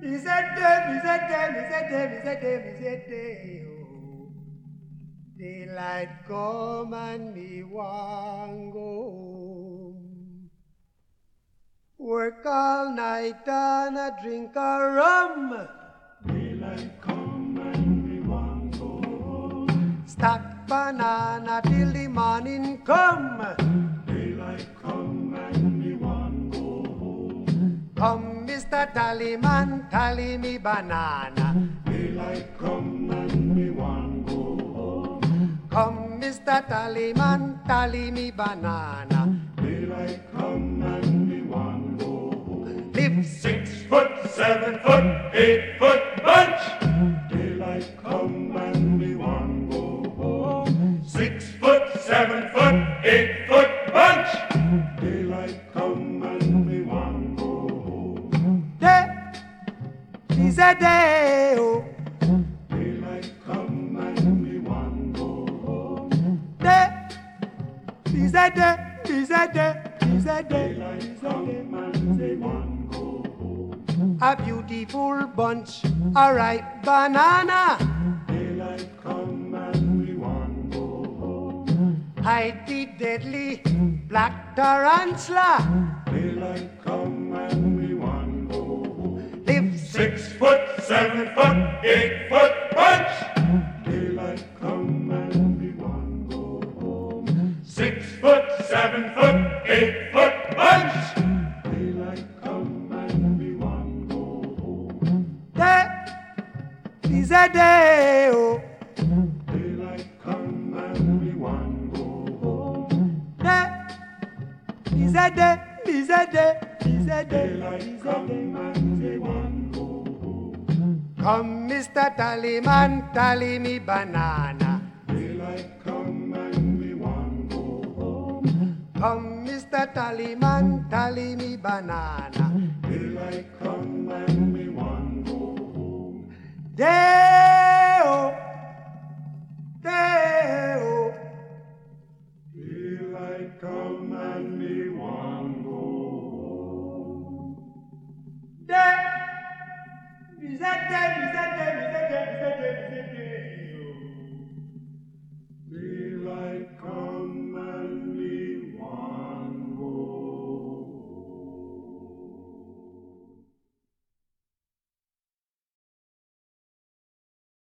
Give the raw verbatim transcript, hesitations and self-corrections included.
Mizete, mizete, mizete, mizete, mizete, oh. Daylight come and me want go home. Work all night and a drink a rum. Daylight come and me want go home. Stack banana till the morning come. Daylight come and me want go home. Come, Mister Tallyman, tally me banana. Daylight come and me want go home. Come, Mister Tallyman, tally me banana. Daylight come and me want go home. Live Six foot, seven foot, eight foot bunch. Daylight come and me want go home. Six foot, seven foot, eight foot bunch. Daylight come and me want go home. day is a day, oh. Daylight come and me want go home. Day is a day, is a day, is a day, Daylight is a come day. and me want go home. A beautiful bunch, a ripe banana. Daylight come and me want go home. Hide the deadly black tarantula. Daylight come and me want go home. Live Six foot, seven foot, eight foot bunch. Daylight come and me want go home. Six foot, seven foot, eight foot bunch. Daylight come and me want go home. day is a day, oh. Daylight come and me want go home. Day is a day, is a day, is a day, Daylight is a come day. and me want go home. Come, Mister Tallyman, tally me banana. Daylight come and me want go home. Come, Mister Tallyman, tally me banana. Daylight come and me want go home. Day-o, day-o. Daylight come and me want go home. Day is a day, is a day, is a day, is a day, is a day.